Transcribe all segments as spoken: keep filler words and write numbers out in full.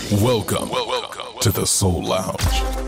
Welcome, welcome to the Soul Lounge.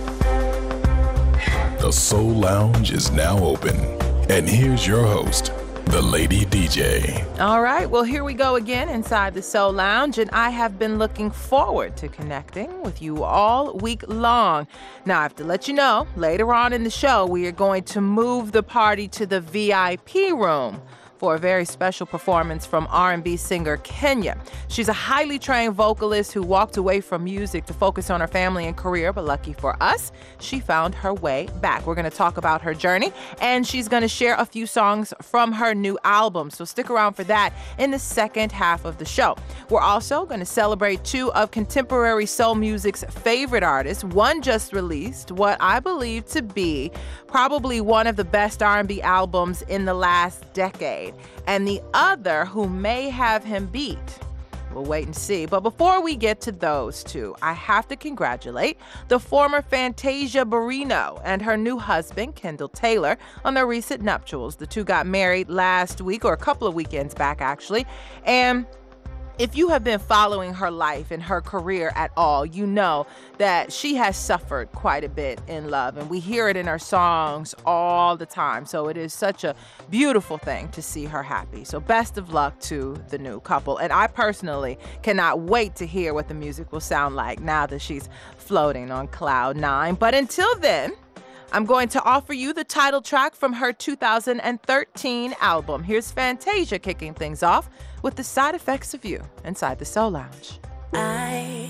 The Soul Lounge is now open. And here's your host, the Lady D J. All right, well, here we go again inside the Soul Lounge, and I have been looking forward to connecting with you all week long. Now, I have to let you know, later on in the show, we are going to move the party to the V I P room for a very special performance from R and B singer Kenya. She's a highly trained vocalist who walked away from music to focus on her family and career, but lucky for us, she found her way back. We're gonna talk about her journey, and she's gonna share a few songs from her new album, so stick around for that in the second half of the show. We're also gonna celebrate two of contemporary soul music's favorite artists. One just released what I believe to be probably one of the best R and B albums in the last decade, and the other who may have him beat. We'll wait and see. But before we get to those two, I have to congratulate the former Fantasia Barrino and her new husband, Kendall Taylor, on their recent nuptials. The two got married last week, or a couple of weekends back, actually. And if you have been following her life and her career at all, you know that she has suffered quite a bit in love, and we hear it in her songs all the time. So it is such a beautiful thing to see her happy. So best of luck to the new couple. And I personally cannot wait to hear what the music will sound like now that she's floating on cloud nine. But until then, I'm going to offer you the title track from her two thousand thirteen album. Here's Fantasia kicking things off with The Side Effects of You inside the Soul Lounge. I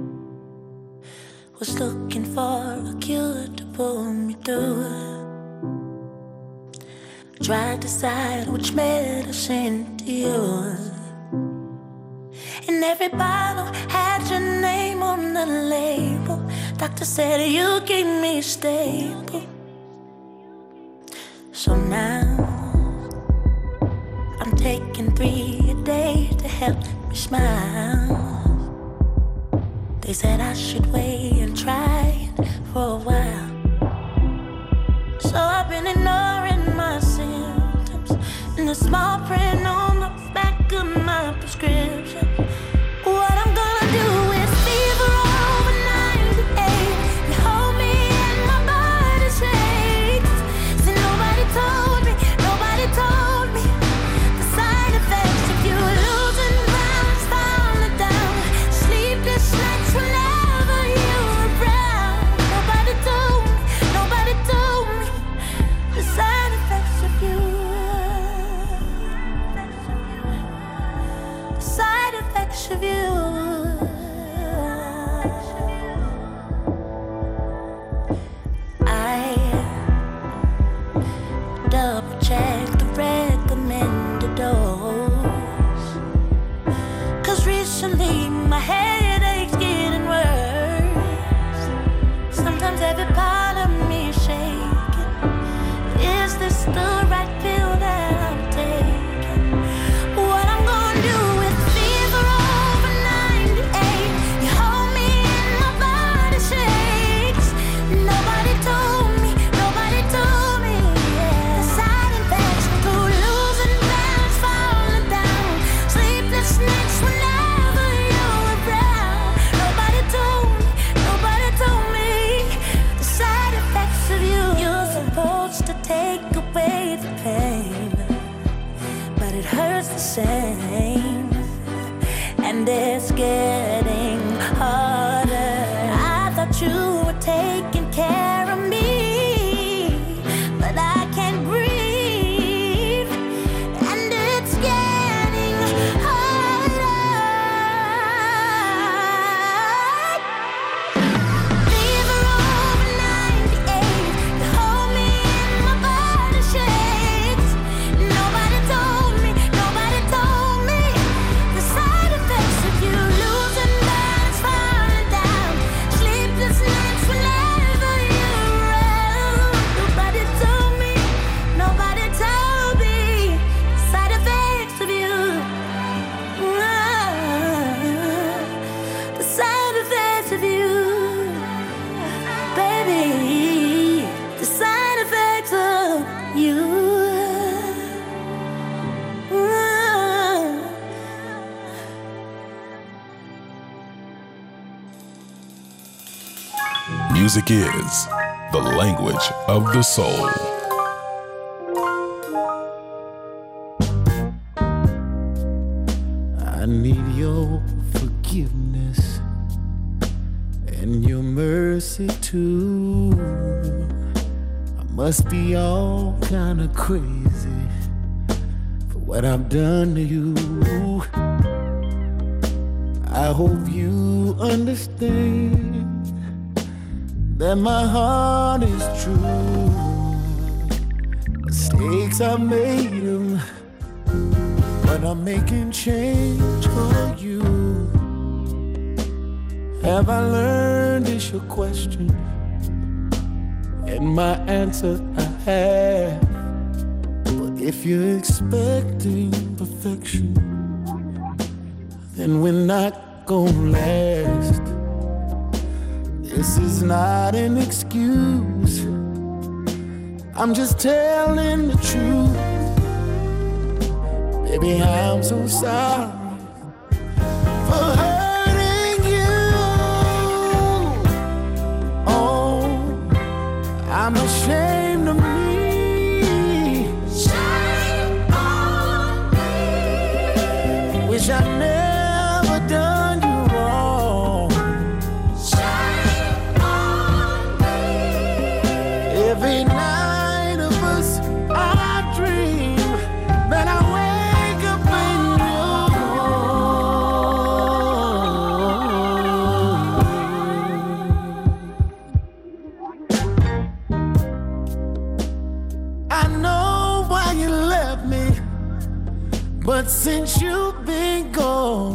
was looking for a cure to pull me through. Tried to decide which medicine to use. And every bottle had your name on the label. Doctor said you keep me stable. So now I'm taking three a day to help me smile. They said I should wait and try it for a while. So I've been ignoring my symptoms and the small print on the back of my prescription. What I'm gonna do is fever over ninety-eight. You hold me and my body shakes. See, nobody told me, nobody told me the side effects of you losing balance, falling down, sleepless nights whenever you're around. Nobody told me, nobody told me the side effects of you. The side effects of you. I double check the recommended dose, 'cause recently my headache's getting worse. Sometimes every part of me is shaking. Is this the right pill that I'm taking? What I'm gonna do is fever over ninety-eight. You hold me and my body shakes. Nobody told me, nobody told me, yeah. The side effects include losing balance, falling down, sleepless nights whenever you're around. Nobody told me, nobody told me the side effects of you. You're supposed to take away the pain, but it hurts the same, and it's getting harder. I thought you were taking care of me, but I can't breathe, and it's getting harder. Fever over ninety-eight. You hold me and my body shakes. Nobody told me, nobody told me the side effects of you losing balance, falling down, sleepless nights whenever Music is the language of the soul. I need your forgiveness and your mercy too. I must be all kind of crazy for what I've done to you. I hope you understand that my heart is true. Mistakes I made them, but I'm making change for you. Have I learned is your question, and my answer I have. But if you're expecting perfection, then we're not gonna last. This is not an excuse, I'm just telling the truth. Baby, I'm so sorry for hurting you. Oh, I'm ashamed of me. Shame on me. Wish I never done you wrong. Shame on me. Every night of us, I dream that I wake up in you. I know why you left me, but since you've been gone,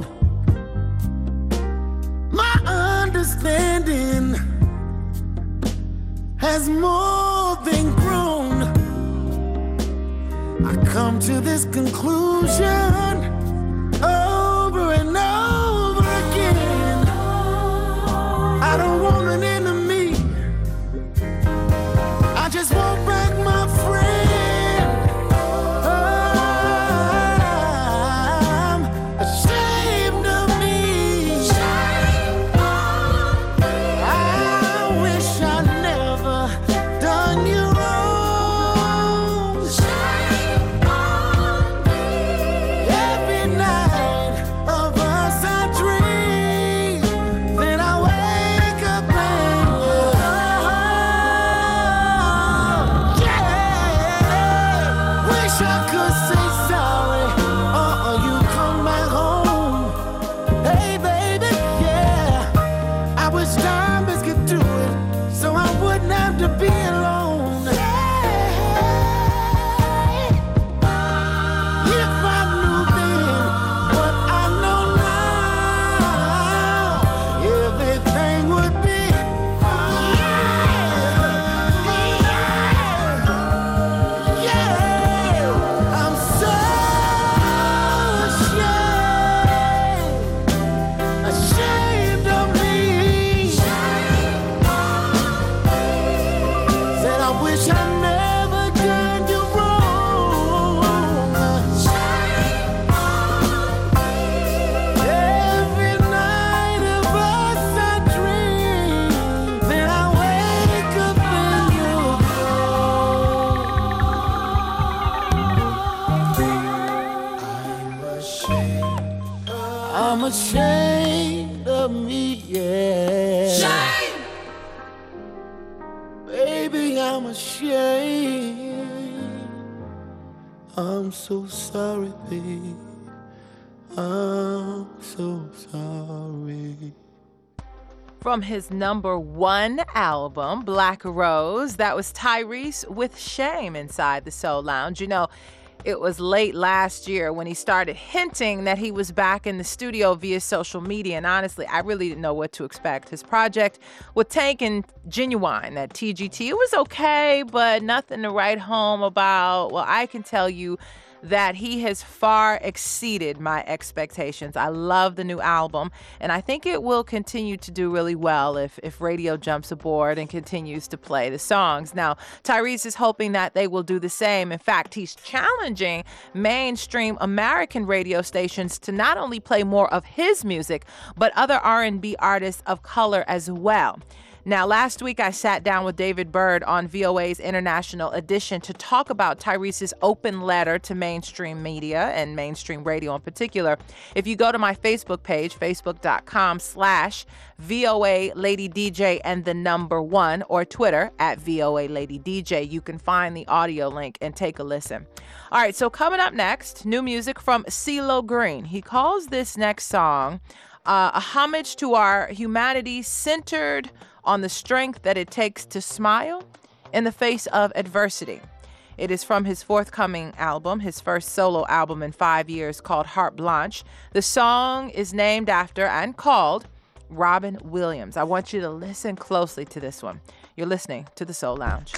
my understanding has more than grown. I come to this conclusion over and over again. I don't want an enemy, I just want back my friend. I'm ashamed of me. I wish I never done you wrong. Every night of us I dream, then I wake up and yeah. Wish I could say sorry, or you come back home. Hey baby, yeah. I wish time could do it, so I wouldn't have to be alone. If I knew then what I know now, everything would be yeah, yeah. I'm so ashamed, ashamed of me. Said I wish I never done you wrong. Every night of us I dream, then I wake up and you're gone. I'm ashamed of me, yeah. Shame! Baby, I'm ashamed. I'm so sorry, babe. I'm so sorry. From his number one album, Black Rose, that was Tyrese with Shame inside the Soul Lounge. You know, it was late last year when he started hinting that he was back in the studio via social media. And honestly, I really didn't know what to expect. His project with Tank and Genuine at T G T, it was okay, but nothing to write home about. Well, I can tell you that he has far exceeded my expectations. I love the new album, and I think it will continue to do really well if, if radio jumps aboard and continues to play the songs. Now, Tyrese is hoping that they will do the same. In fact, he's challenging mainstream American radio stations to not only play more of his music, but other R and B artists of color as well. Now, last week I sat down with David Byrd on V O A's International Edition to talk about Tyrese's open letter to mainstream media and mainstream radio in particular. If you go to my Facebook page, facebook.com slash VOA Lady D J and the number one, or Twitter at V O A Lady D J, you can find the audio link and take a listen. All right, so coming up next, new music from CeeLo Green. He calls this next song uh, a homage to our humanity centered on the strength that it takes to smile in the face of adversity. It is from his forthcoming album, his first solo album in five years, called Heart Blanche. The song is named after and called Robin Williams. I want you to listen closely to this one. You're listening to The Soul Lounge.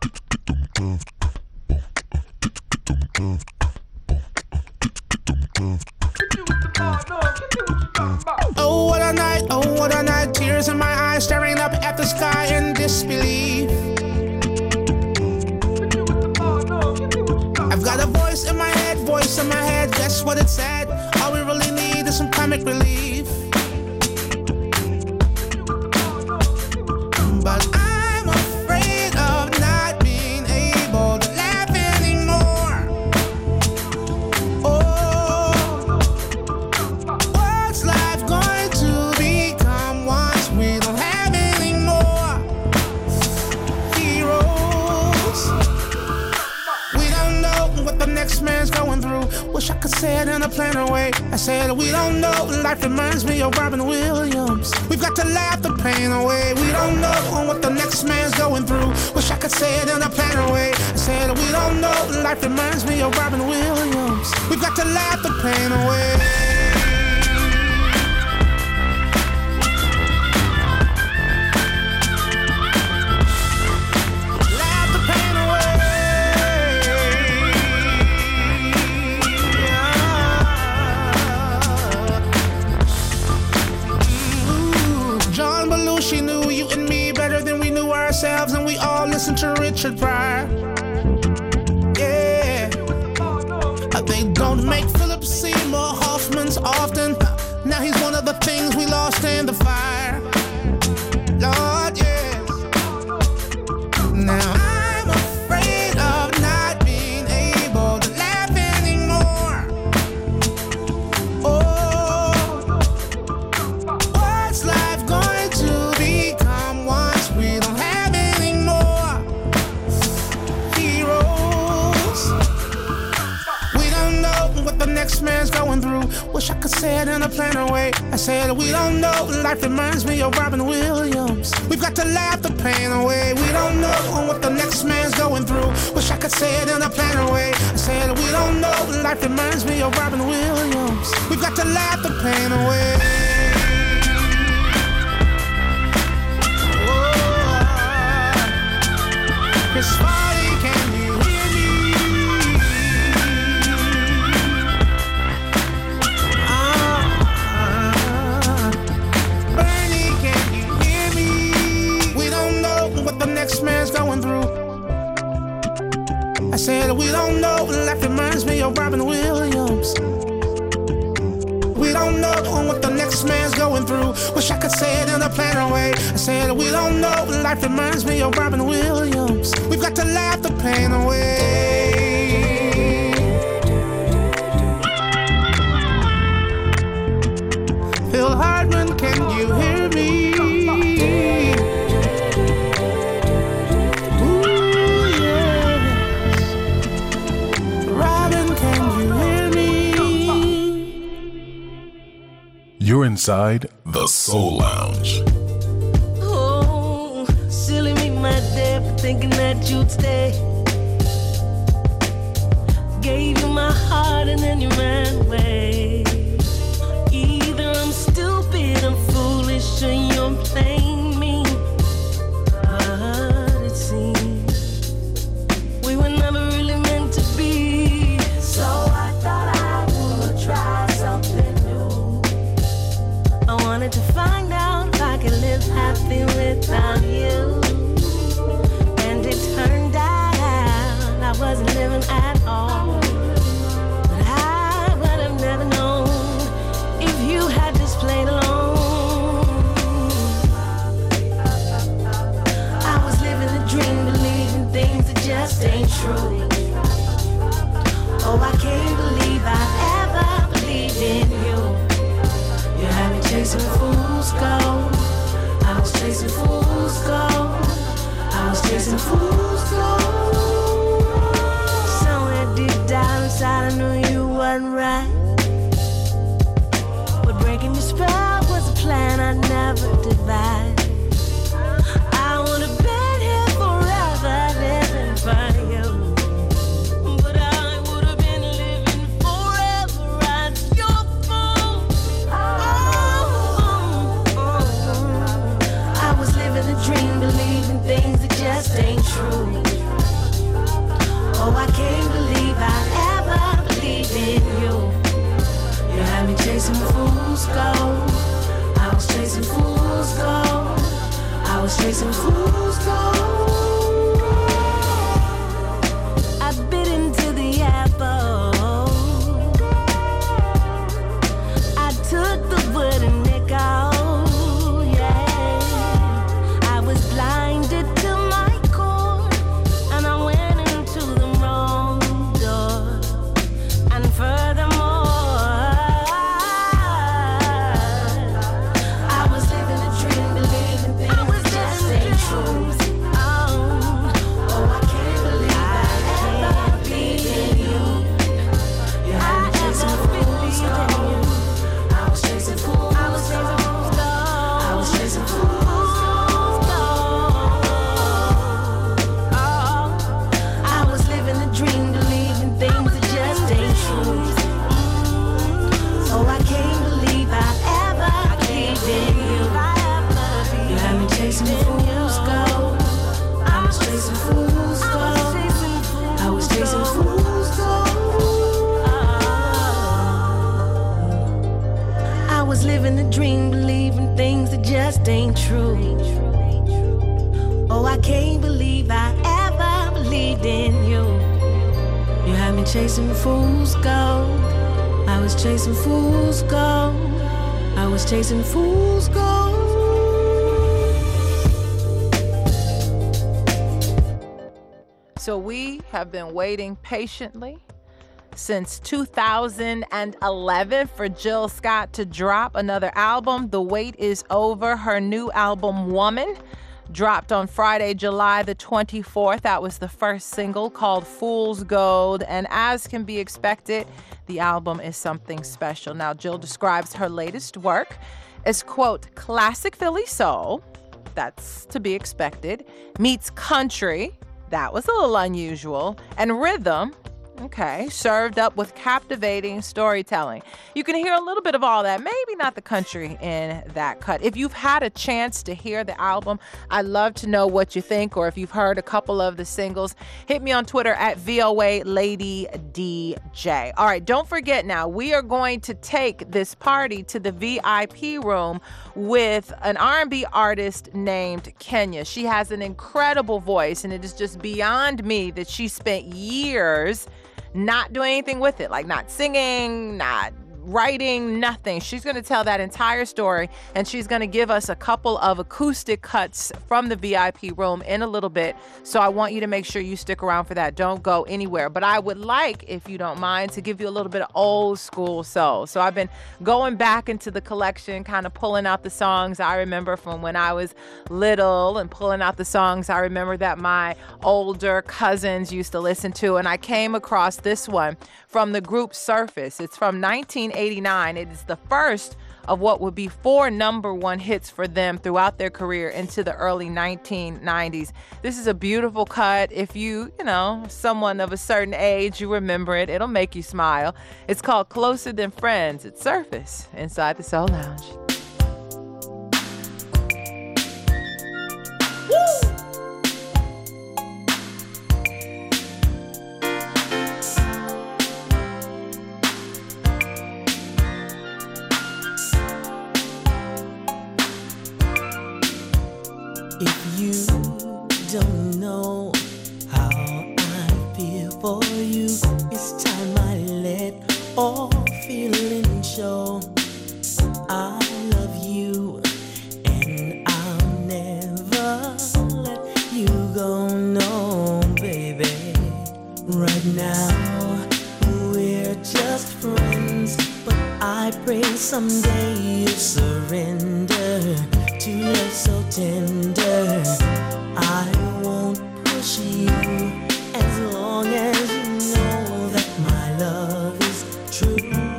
Oh, what a night, oh, what a night. Tears in my eyes, staring up at the sky in disbelief. I've got a voice in my head, voice in my head, guess what it said? All we really need is some comic relief. But I'm afraid of not being able to laugh anymore. Oh, what's life going to become once we don't have any more heroes? We don't know what the next man's going through. Wish I could say it in a plainer way. I said we don't know. Life reminds me of Robin Williams. We've got to laugh the pain away. We don't know what the next man's going through. Wish I could say it in a plainer way. I said we don't know. Life reminds me of Robin Williams. We've got to laugh the pain away. She knew you and me better than we knew ourselves, and we all listened to Richard Pryor. Yeah, they don't make Philip Seymour Hoffmans often. Now he's one of the things we lost in the fire. Lord, yes. Now I'm afraid of not being able to laugh anymore. Oh, what's life going to become once we don't have any more heroes? We don't know what the next man's going through. Wish I could say it in a plainer way. I said we don't know. Life reminds me of Robin Williams. We've got to laugh the pain away. We don't know what the next man's going through. Wish I could say it in a plainer way. I said we don't know. Life reminds me of Robin Williams. We've got to laugh the pain away. Chris Farley, can you hear me? Ah, Bernie, can you hear me? We don't know what the next man's going through. I said we don't know. Life reminds me of Robin Williams. We don't know what the next man's going through. Wish I could say it in a plainer way. I said we don't know. Life reminds me of Robin Williams. We've got to laugh the pain away. Phil Hartman, can you hear me? Ooh, yes. Robin, can you hear me? You're inside The Soul Lounge. Oh, silly me, my dear, for thinking that you'd stay. Gave you my heart and then you ran away. Either I'm stupid, I'm foolish, or you're playing me. But it seems we were never really meant to be. So I thought I would try something new. I wanted to find out if I could live happy without you. And it turned out I wasn't living at all. But I would have never known if you had just played along. true. Oh, I can't believe I ever believed in you. You had me chasing fool's gold. I was chasing fool's gold. I was chasing fool's gold. I bit into the apple. I took the wooden nickel. Yeah, I was blinded to my core, and I went into the wrong door. And furthermore, I was living a dream, believing things that just ain't true. Oh, oh, I can't believe I ever believed in you. You had me chasing fool's gold. I was chasing fool's gold. I was chasing fool's gold. Oh, I was living a dream, believing things that just ain't true. Oh, I can't believe I ever believed in you. You had me chasing fool's gold. I was chasing fool's gold. I was chasing fool's gold. I was living a dream, believing things that just ain't true. Oh, I can't believe I ever believed in you. You had me chasing fool's gold. I was chasing fool's gold. I was chasing fool's gold. So we have been waiting patiently since two thousand eleven for Jill Scott to drop another album. The wait is over. Her new album, Woman, dropped on Friday, July the twenty-fourth. That was the first single, called Fool's Gold. And as can be expected, the album is something special. Now, Jill describes her latest work as, quote, classic Philly soul, that's to be expected, meets country, that was a little unusual, and rhythm, okay, served up with captivating storytelling. You can hear a little bit of all that, maybe not the country in that cut. If you've had a chance to hear the album, I'd love to know what you think, or if you've heard a couple of the singles, hit me on Twitter at V O A Lady D J. All right, don't forget now, we are going to take this party to the V I P room with an R and B artist named Kenya. She has an incredible voice, and it is just beyond me that she spent years not doing anything with it, like not singing, not writing, nothing. She's going to tell that entire story, and she's going to give us a couple of acoustic cuts from the V I P room in a little bit. So I want you to make sure you stick around for that. Don't go anywhere. But I would like, if you don't mind, to give you a little bit of old school soul. So I've been going back into the collection, kind of pulling out the songs I remember from when I was little, and pulling out the songs I remember that my older cousins used to listen to. And I came across this one from the group Surface. It's from nineteen eighty-nine. It is the first of what would be four number one hits for them throughout their career into the early nineteen nineties. This is a beautiful cut. If you, you know, someone of a certain age, you remember it. It'll make you smile. It's called Closer Than Friends. It's Surface inside the Soul Lounge. Woo! If you don't know how I feel for you, it's time I let all feeling show. I love you, and I'll never let you go, no, baby. Right now, we're just friends, but I pray someday you'll surrender to love so tender. I won't push you as long as you know that my love is true.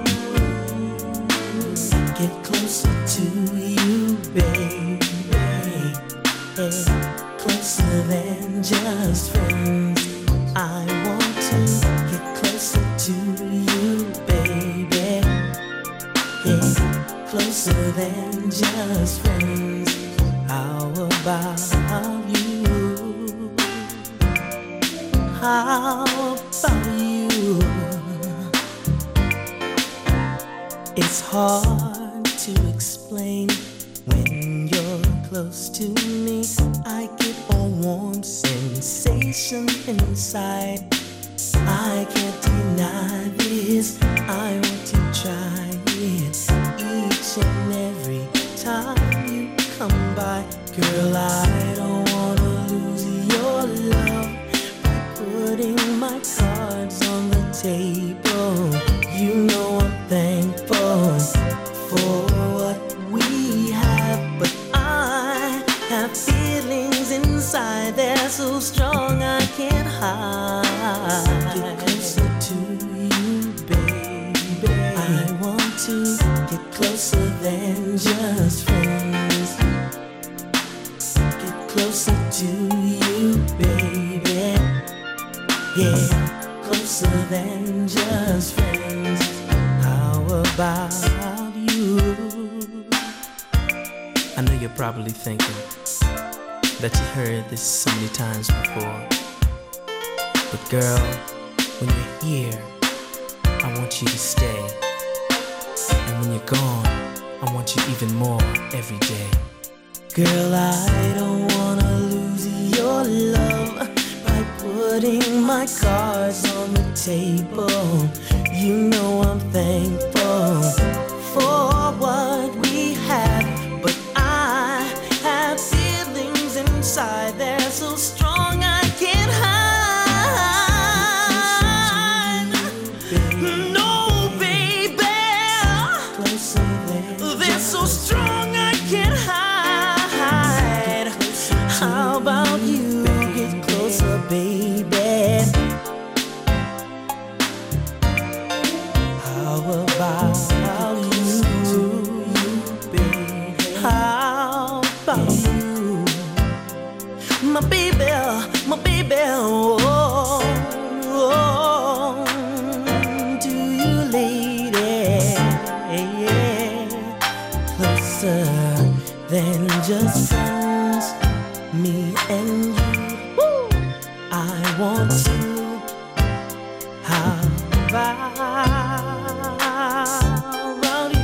Get closer to you, baby. Hey, closer than just friends. I want to get closer to you, baby. Hey, closer than just friends. How about you? How about you? It's hard to explain. When you're close to me, I get a warm sensation inside. I can't deny this. I want to try it each and every time you come by. Girl, I don't wanna lose your love by putting my cards on the table. You know I'm thankful for what we have, but I have feelings inside. They're so strong I can't hide. Get closer to you, baby. I want to get closer than just friends. Get closer to you, baby. Yeah, closer than just friends. How about you? I know you're probably thinking that you heard this so many times before. But girl, when you're here, I want you to stay. And when you're gone, I want you even more every day. Girl, I don't wanna lose your love by putting my cards on the table. You know I'm thankful for what we have, but I have feelings inside. They're so strong I can't hide. No, baby, they're so strong I can't hide. How about you get closer, baby? How about you, baby? How about you, my baby, my baby? Oh, oh, do you, lady? Closer than just friends, me and you. Woo! I want to. How about you?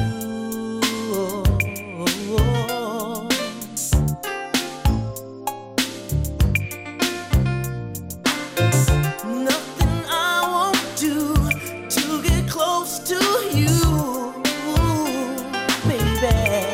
Nothing I won't do to get close to you, baby.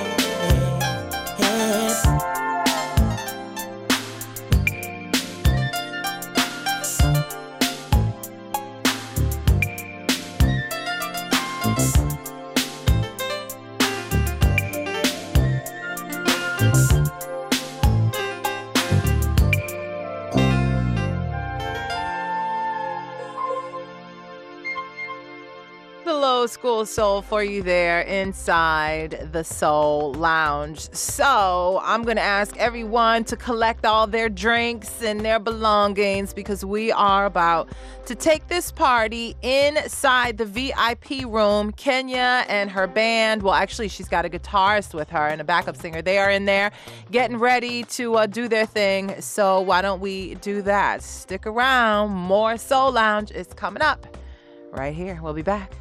The Low School Soul for you there inside the Soul Lounge. So I'm going to ask everyone to collect all their drinks and their belongings because we are about to take this party inside the V I P room. Kenya and her band, well, actually, she's got a guitarist with her and a backup singer. They are in there getting ready to uh, do their thing. So why don't we do that? Stick around. More Soul Lounge is coming up right here. We'll be back.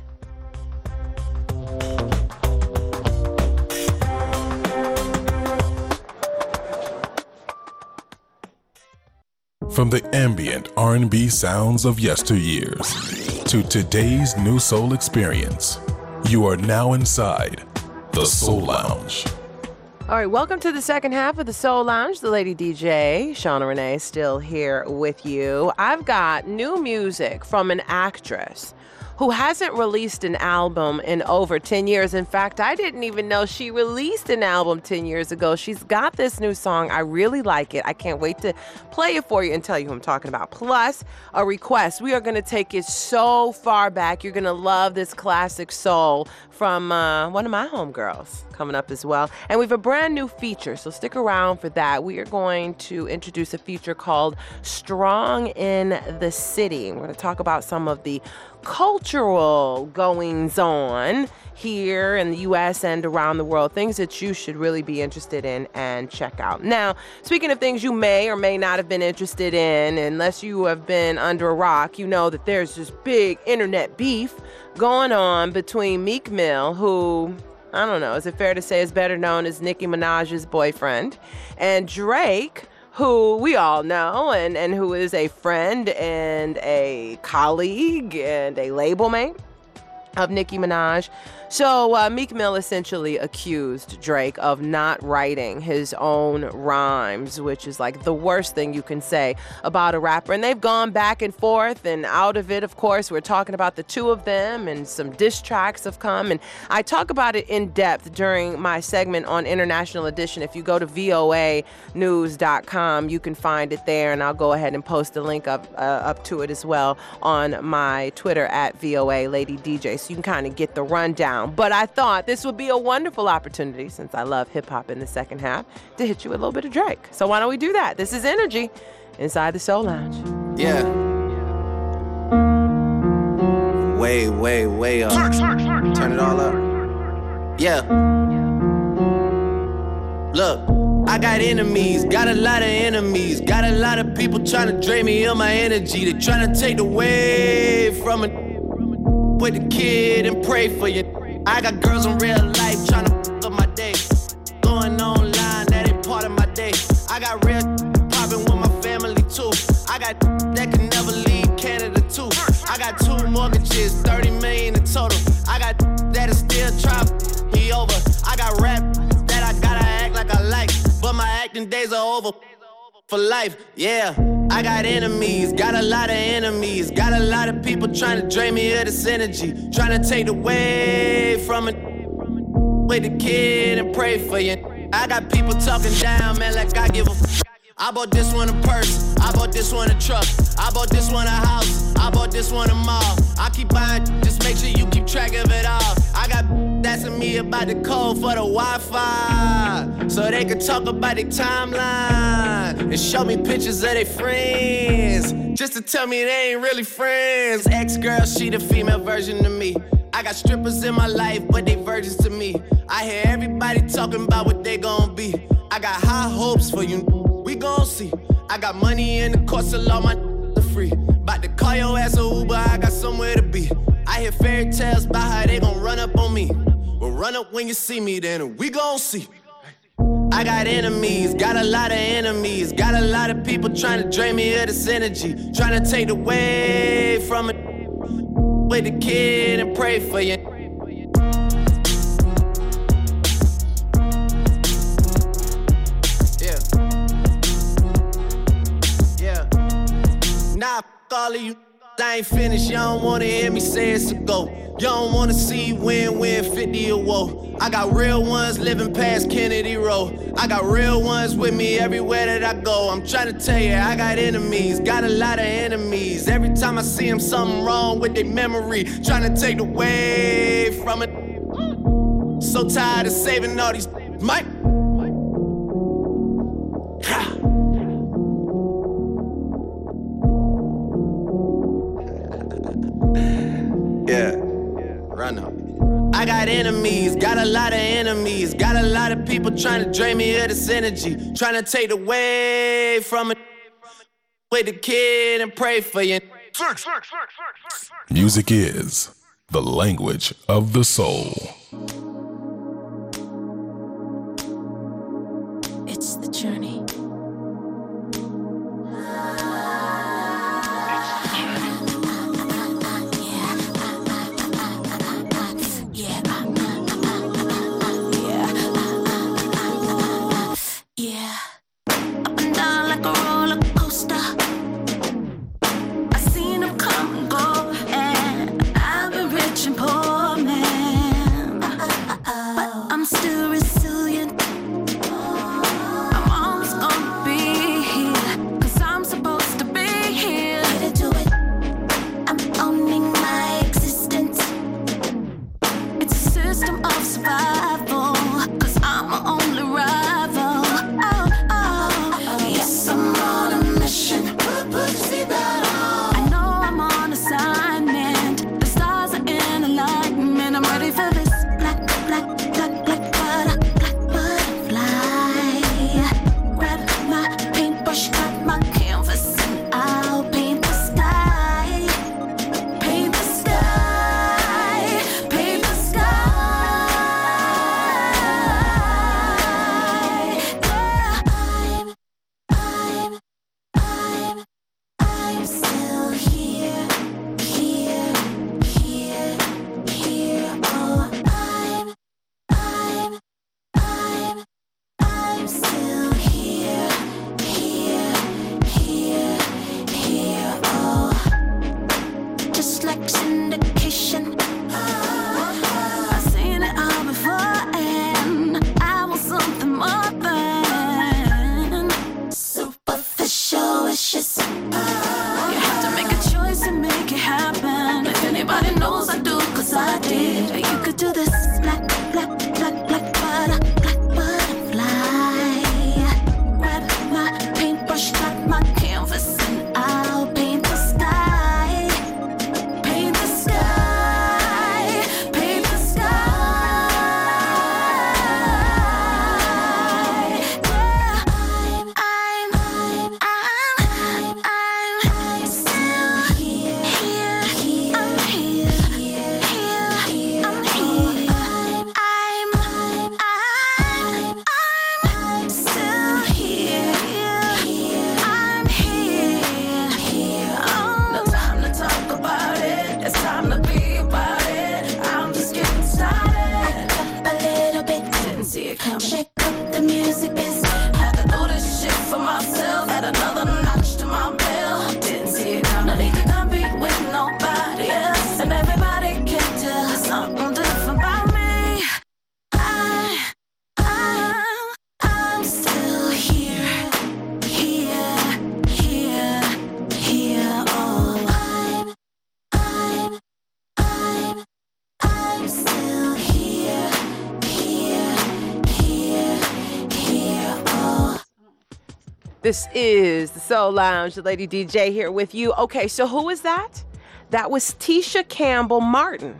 From the ambient R and B sounds of yesteryears to today's new soul experience, you are now inside the Soul Lounge. All right, welcome to the second half of the Soul Lounge. The Lady D J, Shauna Renee, still here with you. I've got new music from an actress who hasn't released an album in over ten years. In fact, I didn't even know she released an album ten years ago. She's got this new song. I really like it. I can't wait to play it for you and tell you who I'm talking about. Plus, a request. We are going to take it so far back. You're going to love this classic soul from uh, one of my homegirls coming up as well. And we have a brand new feature, so stick around for that. We are going to introduce a feature called Strong in the City. We're going to talk about some of the cultural goings-on here in the U S and around the world, things that you should really be interested in and check out. Now, speaking of things you may or may not have been interested in, unless you have been under a rock, you know that there's this big internet beef going on between Meek Mill, who, I don't know, is it fair to say is better known as Nicki Minaj's boyfriend, and Drake, who we all know and, and who is a friend and a colleague and a label mate of Nicki Minaj. So uh, Meek Mill essentially accused Drake of not writing his own rhymes, which is like the worst thing you can say about a rapper. And they've gone back and forth, and out of it, of course, we're talking about the two of them, and some diss tracks have come. And I talk about it in depth during my segment on International Edition. If you go to V O A news dot com, you can find it there, and I'll go ahead and post a link up, uh, up to it as well on my Twitter at V O A Lady D J, so you can kind of get the rundown. But I thought this would be a wonderful opportunity, since I love hip-hop in the second half, to hit you with a little bit of Drake. So why don't we do that? This is Energy inside the Soul Lounge. Yeah. Way, way, way up. Turn it all up. Yeah. Look, I got enemies, got a lot of enemies, got a lot of people trying to drain me of my energy. They trying to take away from it. With the kid and pray for you. I got girls in real life trying to f up my day. Going online, that ain't part of my day. I got real popping with my family too. I got that can never leave Canada too. I got two mortgages, thirty million in total. I got that'll still try me over. I got rap that I gotta act like I like, but my acting days are over for life, yeah. I got enemies, got a lot of enemies, got a lot of people trying to drain me of this energy, trying to take away from it. With the kid and pray for you. I got people talking down, man, like I give a f- I bought this one a purse, I bought this one a truck, I bought this one a house, I bought this one a mall. I keep buying, just make sure you keep track of it all. I got asking me about the code for the Wi-Fi, so they can talk about their timeline and show me pictures of their friends, just to tell me they ain't really friends. Ex-girl, she the female version of me. I got strippers in my life, but they virgins to me. I hear everybody talking about what they gon' be. I got high hopes for you, we gon' see. I got money in the course of all my are free. About to call your ass a Uber, I got somewhere to be. I hear fairy tales about how they gon' run up on me. Well, run up when you see me, then we gon' see. I got enemies, got a lot of enemies, got a lot of people trying to drain me of this energy, trying to take away from it. With the kid and pray for you. Yeah. Yeah. Nah, f all of you. I ain't finished. You don't wanna hear me say it's a go. You don't wanna see win win fifty or woe. I got real ones living past Kennedy Road. I got real ones with me everywhere that I go. I'm trying to tell you, I got enemies, got a lot of enemies. Every time I see them, something wrong with their memory, trying to take away from it. So tired of saving all these Mike. Yeah, run up. I got enemies, got a lot of enemies, got a lot of people trying to drain me of this energy, trying to take away from it. With the kid and pray for you. Music is the language of the soul. It's the journey. Still resilient. I'm always gonna The music is. Had to do this shit for myself. Add another notch to my bell. Didn't see it coming. No need to compete with nobody else. And everybody can tell something different about me. I, I, I'm still here. Here, here, here. Oh, I'm, I'm, I'm, I'm still here. Here, here, here. Oh. This is the Soul Lounge, the Lady D J here with you. Okay, so who was that? That was Tisha Campbell Martin.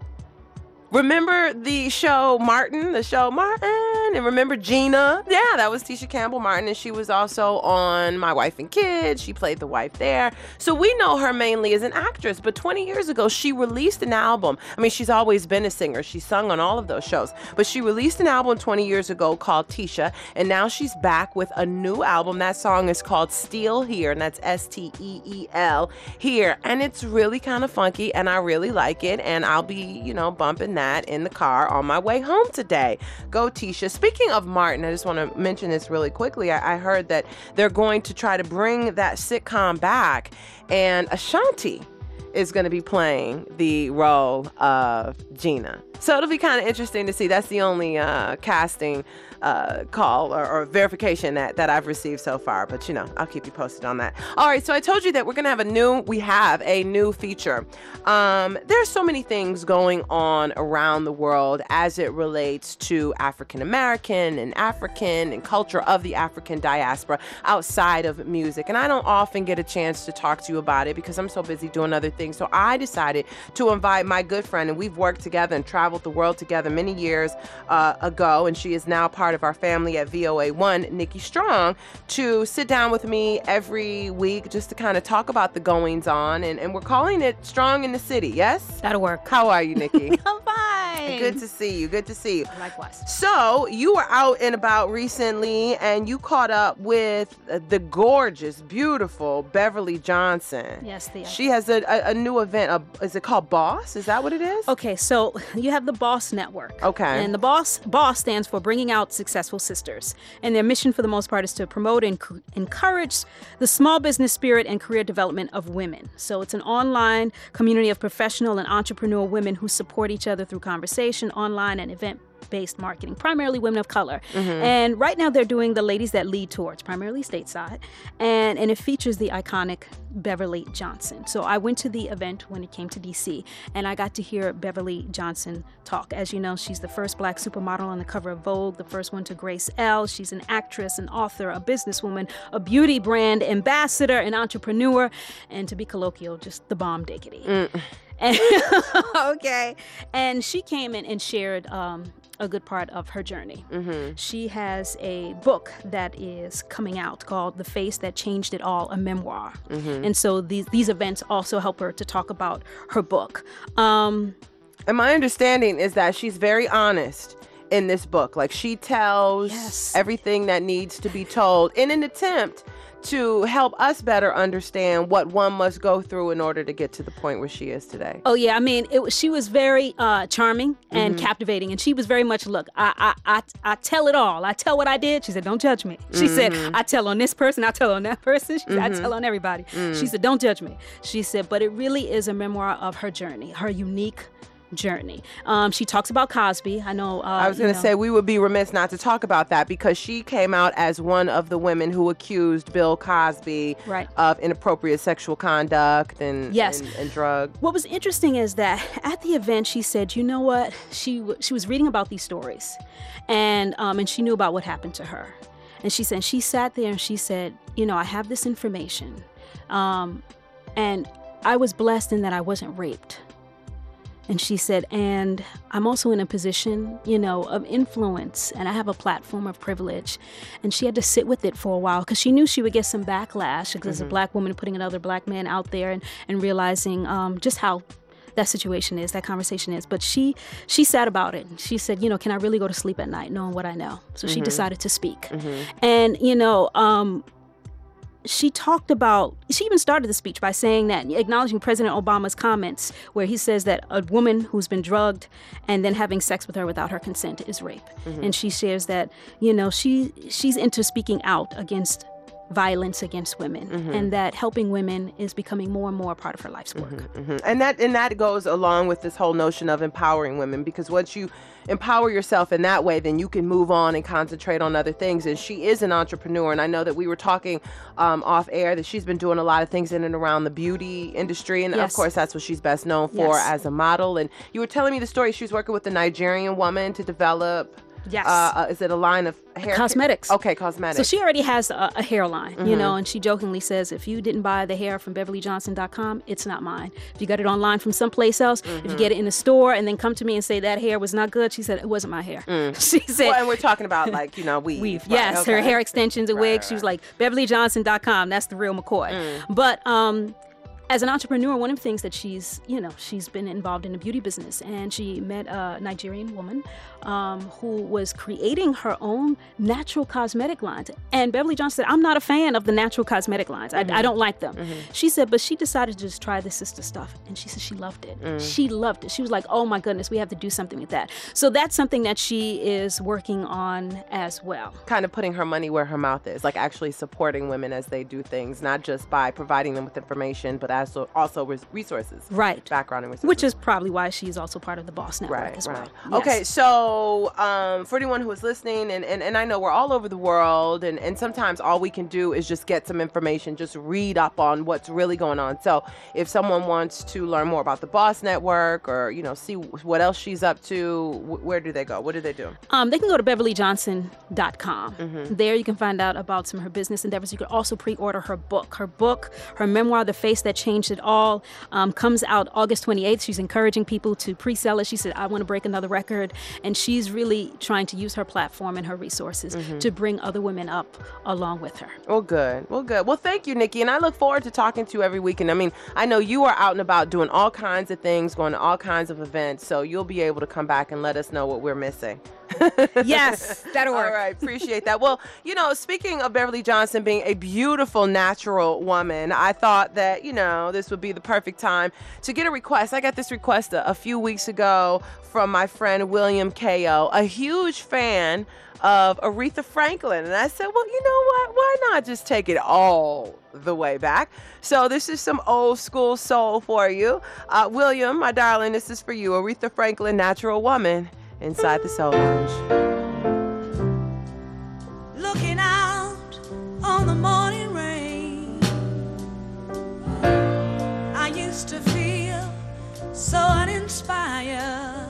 Remember the show Martin? The show Martin? And remember Gina? Yeah, that was Tisha Campbell Martin, and she was also on My Wife and Kids. She played the wife there. So we know her mainly as an actress, but twenty years ago, she released an album. I mean, she's always been a singer. She sung on all of those shows, but she released an album twenty years ago called Tisha, and now she's back with a new album. That song is called Steel Here, and that's S T E E L, Here, and it's really kind of funky, and I really like it, and I'll be, you know, bumping that in the car on my way home today. Go Tisha. Speaking of Martin, I just want to mention this really quickly. I, I heard that they're going to try to bring that sitcom back, and Ashanti is going to be playing the role of Gina. So it'll be kind of interesting to see. That's the only uh, casting uh, call or, or verification that, that I've received so far. But, you know, I'll keep you posted on that. All right, so I told you that we're going to have a new, we have a new feature. Um, there's so many things going on around the world as it relates to African American and African and culture of the African diaspora outside of music. And I don't often get a chance to talk to you about it because I'm so busy doing other things. So I decided to invite my good friend, and we've worked together and traveled the world together many years uh, ago, and she is now part of our family at V O A one, Nikki Strong, to sit down with me every week just to kind of talk about the goings on, and, and we're calling it Strong in the City, yes? That'll work. How are you, Nikki? I'm fine. Good to see you. Good to see you. Likewise. So you were out and about recently, and you caught up with the gorgeous, beautiful Beverly Johnson. Yes, the She has a, a, a new event. A, is it called Boss? Is that what it is? Okay, so you have the Boss Network. Okay. And the Boss Boss stands for Bringing Out Successful Sisters. And their mission for the most part is to promote and c- encourage the small business spirit and career development of women. So it's an online community of professional and entrepreneur women who support each other through conversation, online, and event based marketing, primarily women of color. Mm-hmm. And right now they're doing the Ladies That Lead tour. It's primarily stateside. And, and it features the iconic Beverly Johnson. So I went to the event when it came to D C, and I got to hear Beverly Johnson talk. As you know, she's the first black supermodel on the cover of Vogue, the first one to grace Elle. She's an actress, an author, a businesswoman, a beauty brand ambassador, an entrepreneur, and to be colloquial, just the bomb diggity. Mm. And, okay. And she came in and shared um, a good part of her journey. Mm-hmm. She has a book that is coming out called The Face That Changed It All, a memoir. Mm-hmm. And so these these events also help her to talk about her book. Um, and my understanding is that she's very honest in this book. Like, she tells yes. everything that needs to be told in an attempt to help us better understand what one must go through in order to get to the point where she is today. Oh, yeah. I mean, it, she was very uh, charming and mm-hmm. captivating. And she was very much, look, I, I I I tell it all. I tell what I did. She said, don't judge me. She mm-hmm. said, I tell on this person. I tell on that person. She said, mm-hmm. I tell on everybody. Mm-hmm. She said, don't judge me. She said, but it really is a memoir of her journey, her unique journey. Um, she talks about Cosby. I know. Uh, I was going to say we would be remiss not to talk about that because she came out as one of the women who accused Bill Cosby right. of inappropriate sexual conduct and, yes. and, and drug. What was interesting is that at the event, she said, you know what? She w- she was reading about these stories, and um, and she knew about what happened to her. And she said, she sat there and she said, you know, I have this information, um, and I was blessed in that I wasn't raped. And she said, and I'm also in a position, you know, of influence, and I have a platform of privilege. And she had to sit with it for a while because she knew she would get some backlash because mm-hmm. as a black woman putting another black man out there and, and realizing um, just how that situation is, that conversation is. But she she sat about it. She said, you know, can I really go to sleep at night knowing what I know? So mm-hmm. she decided to speak. Mm-hmm. And, you know, um, she talked about, she even started the speech by saying that, acknowledging President Obama's comments where he says that a woman who's been drugged and then having sex with her without her consent is rape. Mm-hmm. And she shares that, you know, she she's into speaking out against violence against women, mm-hmm. and that helping women is becoming more and more a part of her life's work. Mm-hmm, mm-hmm. And that and that goes along with this whole notion of empowering women, because once you empower yourself in that way, then you can move on and concentrate on other things. And she is an entrepreneur, and I know that we were talking um, off air that she's been doing a lot of things in and around the beauty industry, and yes. of course that's what she's best known for, yes. as a model. And you were telling me the story, she was working with a Nigerian woman to develop Yes. Uh, uh, is it a line of hair? Cosmetics. Okay, cosmetics. So she already has a, a hairline, mm-hmm. you know, and she jokingly says, if you didn't buy the hair from Beverly Johnson dot com, it's not mine. If you got it online from someplace else, mm-hmm. if you get it in the store and then come to me and say that hair was not good, she said, it wasn't my hair. Mm. She said. Well, and we're talking about, like, you know, weave. Weave, right, yes. okay. Her hair extensions and right, wigs. right. She was like, Beverly Johnson dot com, that's the real McCoy. Mm. But, um... as an entrepreneur, one of the things that she's, you know, she's been involved in the beauty business, and she met a Nigerian woman um, who was creating her own natural cosmetic lines. And Beverly Johnson said, I'm not a fan of the natural cosmetic lines. Mm-hmm. I, I don't like them. Mm-hmm. She said, but she decided to just try the sister stuff. And she said she loved it. Mm. She loved it. She was like, oh my goodness, we have to do something with that. So that's something that she is working on as well. Kind of putting her money where her mouth is, like actually supporting women as they do things, not just by providing them with information, but also also resources, right? Background and resources, which is probably why she's also part of the Boss Network, right? As well. Right. Yes. Okay, so um, for anyone who is listening, and, and, and I know we're all over the world, and, and sometimes all we can do is just get some information, just read up on what's really going on. So if someone wants to learn more about the Boss Network, or you know, see what else she's up to, where do they go? What do they do? Um, they can go to Beverly Johnson dot com. Mm-hmm. There you can find out about some of her business endeavors. You can also pre-order her book. Her book, her memoir, The Face That Changed It All, um, comes out August twenty-eighth. She's encouraging people to pre-sell it. She said, I want to break another record. And she's really trying to use her platform and her resources mm-hmm. to bring other women up along with her. Well, good. Well, good. Well, thank you, Nikki. And I look forward to talking to you every week. And I mean, I know you are out and about doing all kinds of things, going to all kinds of events. So you'll be able to come back and let us know what we're missing. Yes, that'll work. All right, appreciate that. Well, you know, speaking of Beverly Johnson being a beautiful natural woman, I thought that, you know, this would be the perfect time to get a request. I got this request a, a few weeks ago from my friend William K O, a huge fan of Aretha Franklin. And I said, well, you know what? Why not just take it all the way back? So this is some old school soul for you. Uh, William, my darling, this is for you. Aretha Franklin, Natural Woman, inside the Soul Lounge. Looking out on the morning rain, I used to feel so uninspired.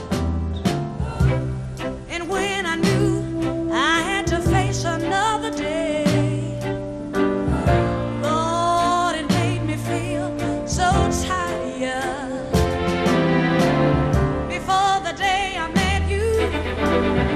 And when I knew I had to face another day, Lord, it made me feel so tired. Before the day I met you,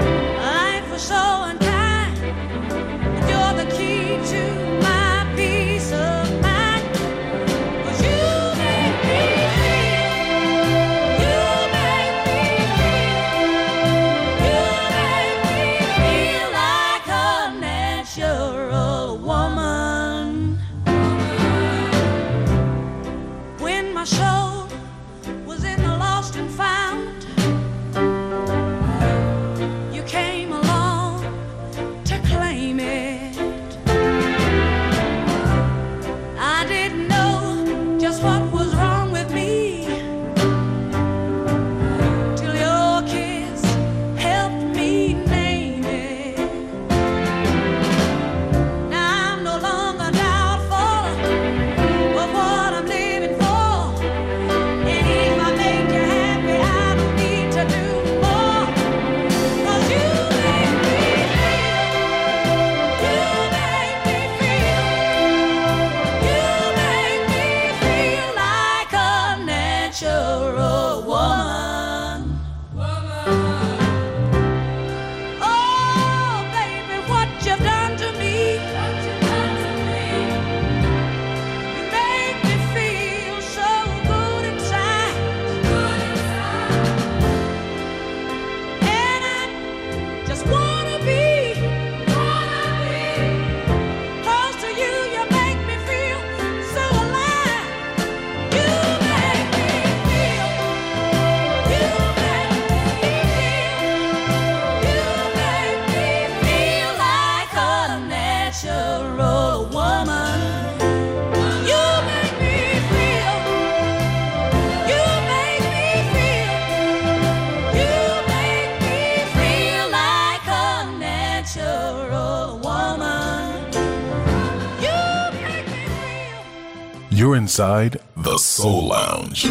you're a woman. You make me feel. You're inside the Soul Lounge.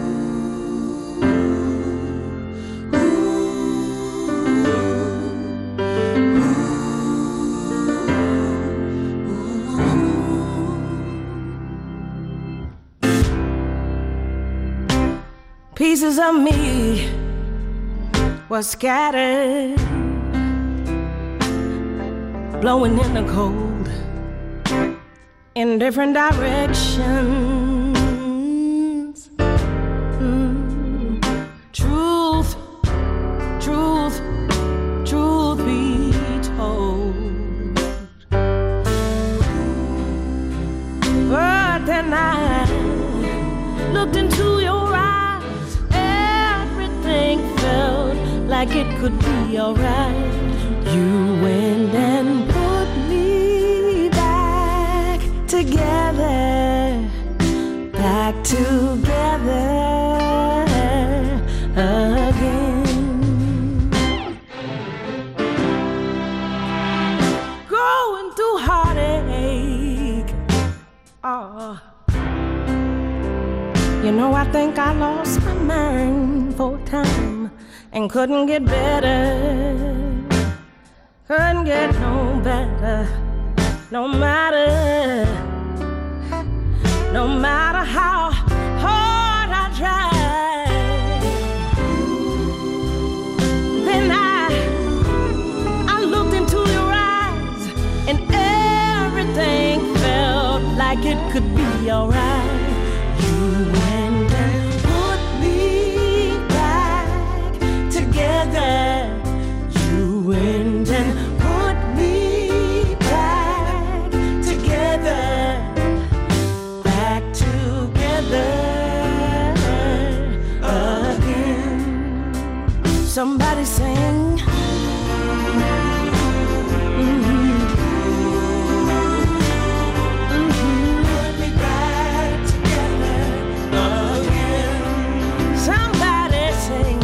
Pieces of me were scattered, blowing in the cold in different directions. Mm. Truth, truth, truth be told. But then I looked into your eyes, everything felt like it could be alright. You went and put me back together, back together again. Going through heartache. Oh, you know, I think I lost my mind for a time and couldn't get better. Couldn't get no better, no matter, no matter how hard I tried. Then I, I looked into your eyes and everything felt like it could be alright. You went and put me back together. You went and put me back together, back together again. Somebody sing. Mm-hmm. Mm-hmm. Put me back together again. Somebody sing.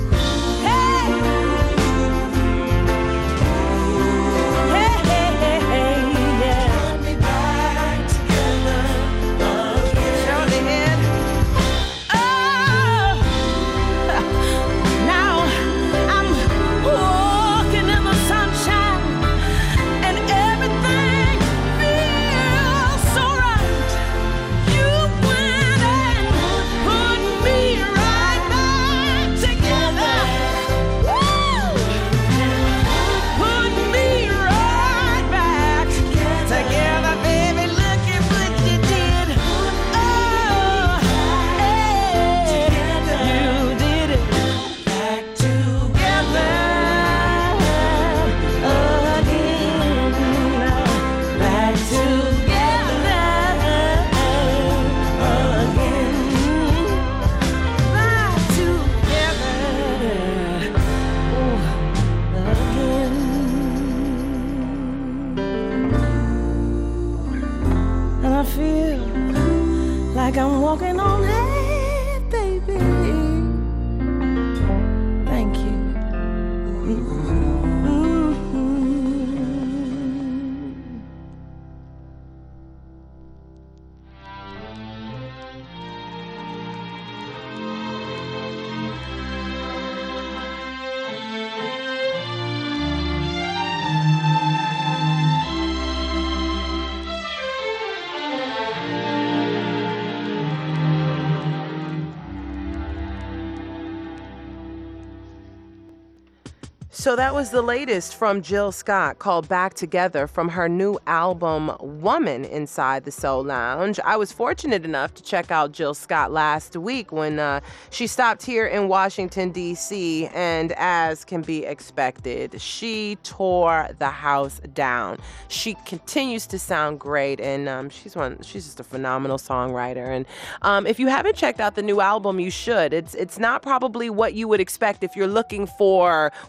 Like I'm walking on air, baby. Thank you. Mm-hmm. So that was the latest from Jill Scott, called Back Together, from her new album, Woman, inside the Soul Lounge. I was fortunate enough to check out Jill Scott last week when uh, she stopped here in Washington, D C, and as can be expected, she tore the house down. She continues to sound great, and um, she's one. She's just a phenomenal songwriter. And um, if you haven't checked out the new album, you should. It's it's not probably what you would expect if you're looking for what we've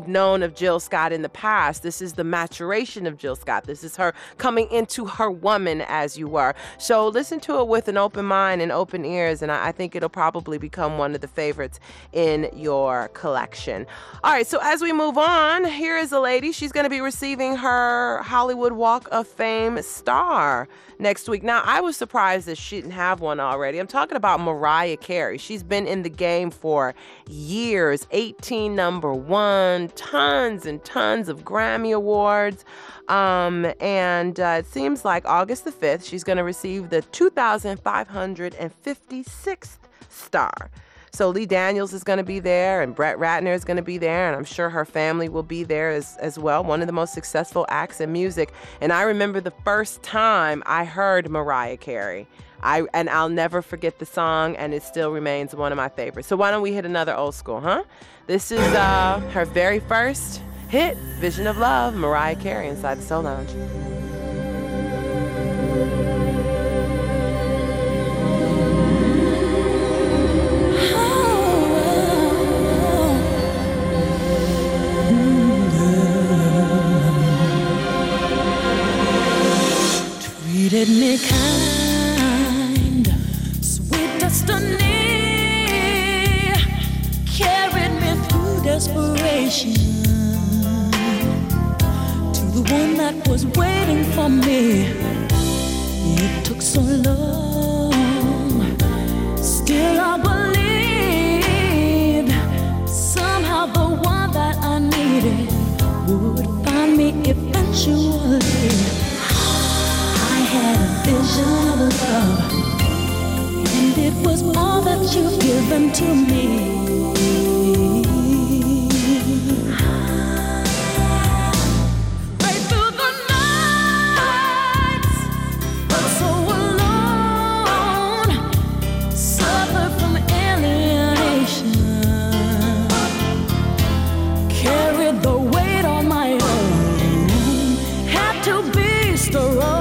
we've known of Jill Scott in the past. This is the maturation of Jill Scott. This is her coming into her woman, as you were. So listen to it with an open mind and open ears, and I, I think it'll probably become one of the favorites in your collection. All right, so as we move on, here is a lady. She's going to be receiving her Hollywood Walk of Fame star next week. Now, I was surprised that she didn't have one already. I'm talking about Mariah Carey. She's been in the game for years, eighteen number one, tons and tons of Grammy Awards. Um, and uh, it seems like August the fifth, she's going to receive the two thousand five hundred fifty-sixth star. So Lee Daniels is going to be there, and Brett Ratner is going to be there, and I'm sure her family will be there as, as well. One of the most successful acts in music. And I remember the first time I heard Mariah Carey. I and I'll never forget the song, and it still remains one of my favorites. So why don't we hit another old school, huh? This is uh, her very first hit, Vision of Love, Mariah Carey, inside the Soul Lounge. Treated me kind, sweet destiny, carried me through desperation to the one that was waiting for me. It took so long, still I believed somehow the one that I needed would find me eventually. I had a vision of love, and it was all that you've given to me. Right through the nights, felt so alone, suffered from alienation, carried the weight on my own, had to be strong.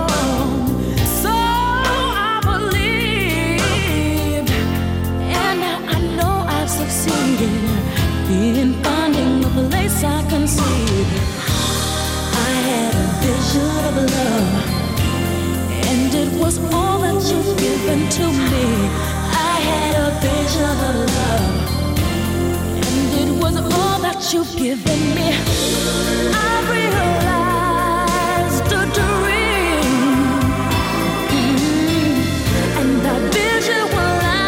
In finding a place I conceived, I had a vision of love, and it was all that you've given to me. I had a vision of love, and it was all that you've given me. I realized a dream, mm-hmm. and that vision was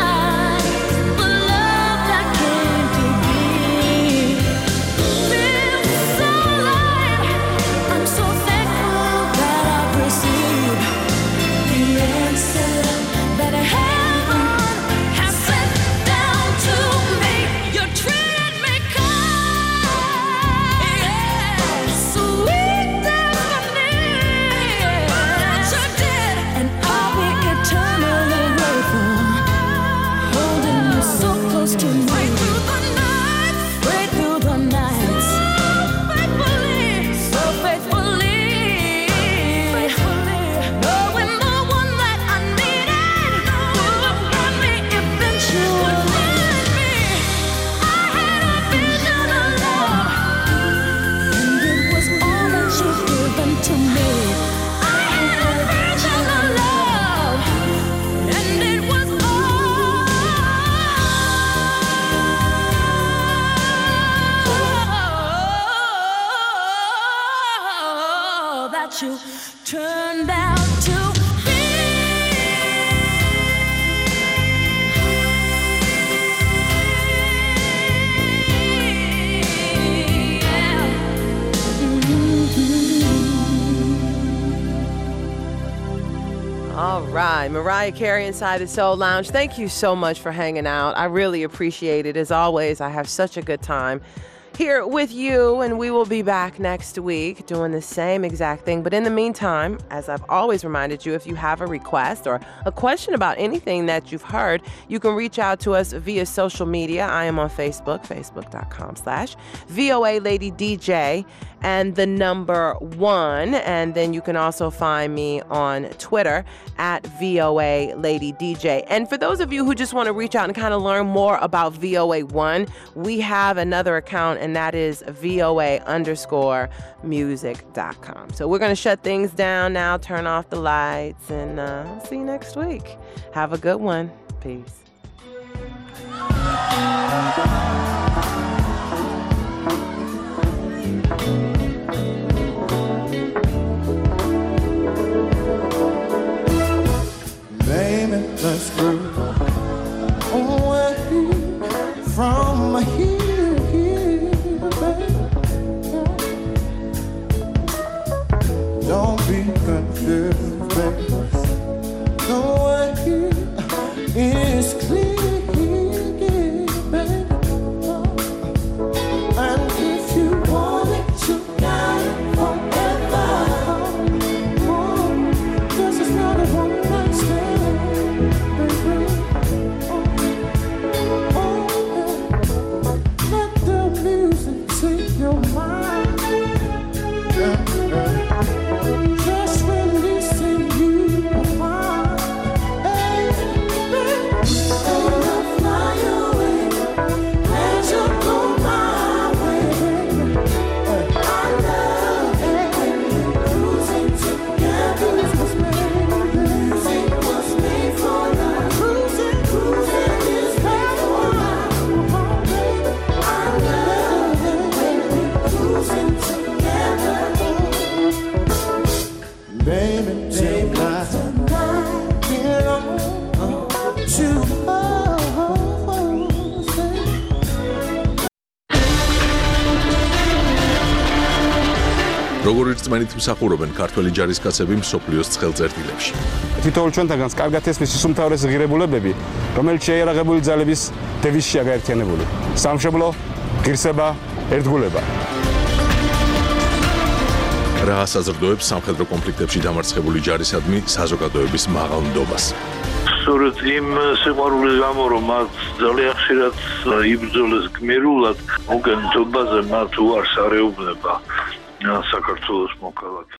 you turned out to be. Yeah. Mm-hmm. All right, Mariah Carey inside the Soul Lounge. Thank you so much for hanging out. I really appreciate it. As always, I have such a good time here with you, and we will be back next week doing the same exact thing. But in the meantime, as I've always reminded you, if you have a request or a question about anything that you've heard, you can reach out to us via social media. I am on Facebook, facebook.com slash VOA Lady DJ. and the number one. And then you can also find me on Twitter at V O A Lady D J. And for those of you who just want to reach out and kind of learn more about V O A one, we have another account, and that is V O A underscore music dot com. So we're going to shut things down now, turn off the lights, and uh, see you next week. Have a good one. Peace. Baby, let's go away from here, here, baby. Don't be confused, baby. The way is clear, baby. And if you want it, you got it forever. Oh, this is not a one-night stand, baby. Oh, oh, yeah. Let the music take your mind. Yeah, yeah. Just releasing you a mind. Hey, baby. Say I'll fly away. Let you go my way. I love it when we're cruising together. Music was made for love. Cruising, cruising is made for love. I love it when we're cruising together. Baby, tonight, get on to როგორ ერთმანეთ მსახურობენ ქართველი ჯარისკაცები მსოფლიოს ცხელწერტილებში. თითოეულ ჩვენთაგანს კარგად ესმის ის უმთავრესი ღირებულებები, რომელიც შეიარაღებული ძალების დევიზშია გაერთიანებული. სამშობლო, ღირსება, ერთგულება. რა ასაზრდოებს სამხედრო კონფლიქტებში დამარცხებული ჯარისადმი საზოგადოების მაღალ ნდობას. სწორედ იმ სიყვარულის გამო, რომ მათ ძალიან ხშირად იბრძოლეს გმირულად, უკან თობაზე მათ უარს არეუბნება საქართველოს მოქალაქე.